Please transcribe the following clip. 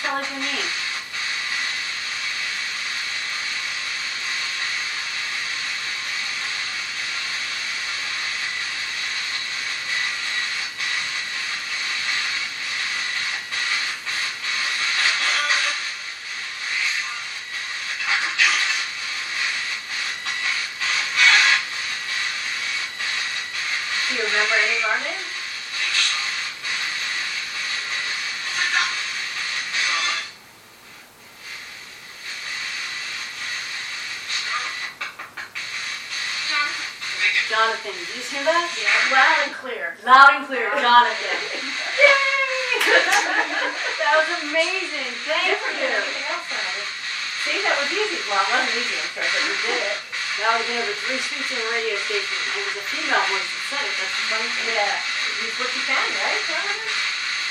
spell like your name? Do you remember any of our names? Jonathan, did you hear that? Yeah, loud and clear. Loud and clear, Jonathan. Yay! That was amazing. Thank Different you. than anything else on it. See, that was easy. Well, it wasn't easy, I'm sure, but we did it. That would have been over 3 streets in a radio station. It was a female voice that said it. That's the funny thing. Yeah. Use what you can, right?